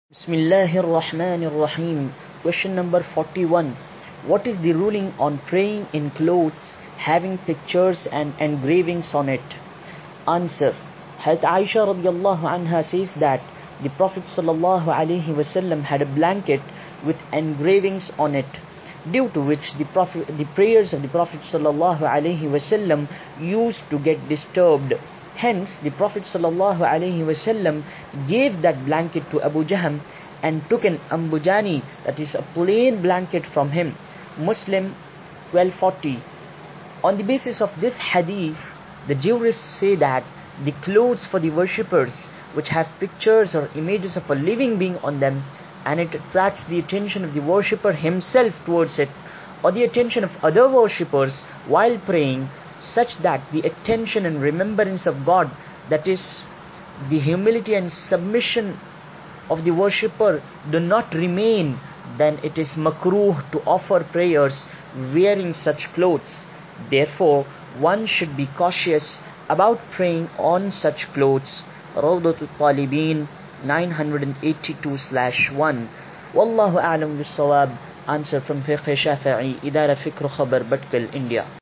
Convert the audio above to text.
Bismillahir Rahmanir Rahim. Question number 41. What is the ruling on praying in clothes having pictures and engravings on it? Answer. Hazrat Aisha radiallahu anha says that the Prophet sallallahu alaihi wasallam had a blanket with engravings on it, due to which the prayers of the Prophet sallallahu alaihi wasallam used to get disturbed. Hence, the Prophet ﷺ gave that blanket to Abu Jahm and took an ambujani, that is a plain blanket, from him. Muslim 1240. On the basis of this hadith, the jurists say that the clothes for the worshippers which have pictures or images of a living being on them, and it attracts the attention of the worshipper himself towards it, or the attention of other worshippers while praying, such that the attention and remembrance of God, that is the humility and submission of the worshipper, do not remain, then it is makruh to offer prayers wearing such clothes. Therefore, one should be cautious about praying on such clothes. Rawdatul Talibin 982/1. Wallahu a'lam bis-sawab. Answer from Fiqh Shafi'i, Idara Fikr Khabar, Bhatkal, India.